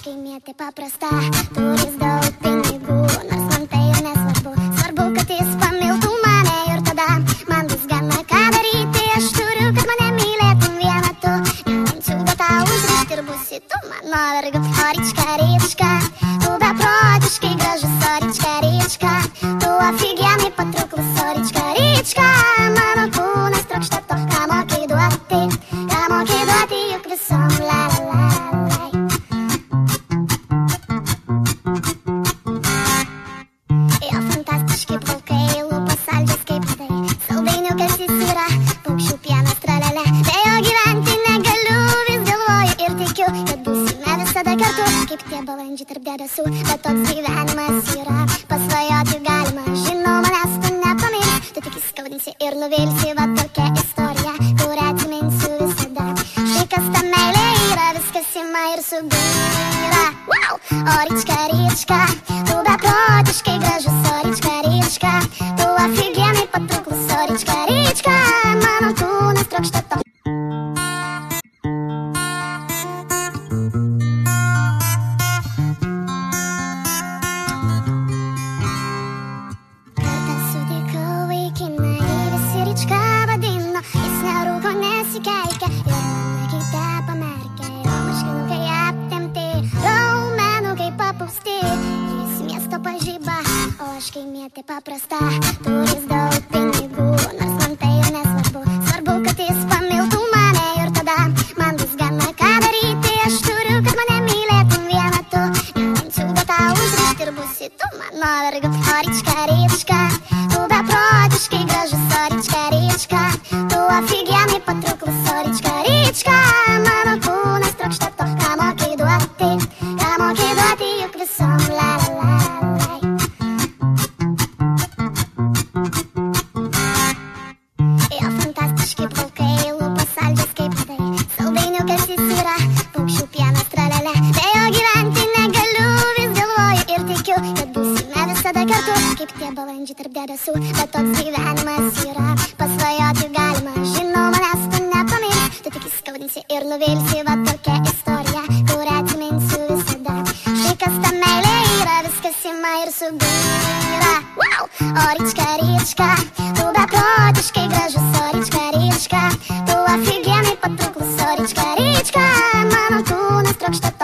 Šeimietė paprasta, turis daug pinigų, nors man tai ir nesvarbu. Svarbu, kad jis pamiltų mane ir tada man bus gana ką daryti. Aš turiu, kad mane mylėtum vieną tu. Nemančiau, bet tau užrišti ir būsi tu mano verga. O ryčka, ryčka, tu beprotiškai gražus. O ryčka, ryčka, tu ofigienai patrauklus. O ryčka, ryčka, mano kūnas trokšta to, ką mokai duoti. Ką mokai duoti juk visom la la la. Kaip tie balandžiai tarp debesų, bet toks gyvenimas yra, pasvajoti galima. Žinau, manęs tu nepamirši, tu tik įskaudinsi ir nuvilsi. Va tokia istorija, kurią atsiminsiu visada. Štai kas ta meilė yra, viskas ima ir subyra. Wow! O ryčka, ryčka, tu beprotiškai gražus. O ryčka, ryčka, tu ofigienai patrauklus. O ryčka, ryčka, mano kūnas trokšta to. Šeimietė paprasta, turis daug pinigų, nors man tai ir nesvarbu. Svarbu, kad jis pamiltų mane ir tada man bus gana ką daryti. Aš turiu, kad mane mylėtum vieną tu. Nemančiau, bet tau užrišti ir būsi tu mano verga. O ryčka, ryčka, tu beprotiškai gražus. O ryčka, ryčka, tu ofigienai patrauklus. O ryčka, ryčka, mano kūnas trokšta to, ką mokai duoti. Ką mokai duoti juk visom la la la. Kaip tie balandžiai tarp debesų, bet toks gyvenimas yra, pasvajoti galima. Žinau, manęs tu nepamirši, tu tik įskaudinsi ir nuvilsi. Va tokia istorija, kurią atsiminsiu visada. Štai kas ta meilė yra, viskas ima ir subyra. Wow! O ryčka, ryčka, tu beprotiškai gražus. O ryčka, ryčka, tu ofigienai patrauklus. O ryčka, ryčka, mano kūnas trokšta